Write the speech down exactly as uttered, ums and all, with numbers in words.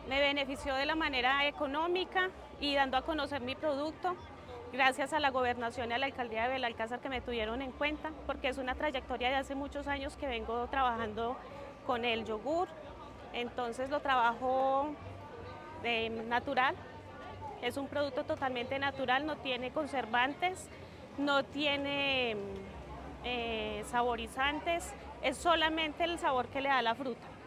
Me benefició de la manera económica y dando a conocer mi producto, gracias a la gobernación y a la alcaldía de Belalcázar que me tuvieron en cuenta, porque es una trayectoria de hace muchos años que vengo trabajando con el yogur. Entonces lo trabajo de natural, es un producto totalmente natural, no tiene conservantes, no tiene eh, saborizantes, es solamente el sabor que le da la fruta.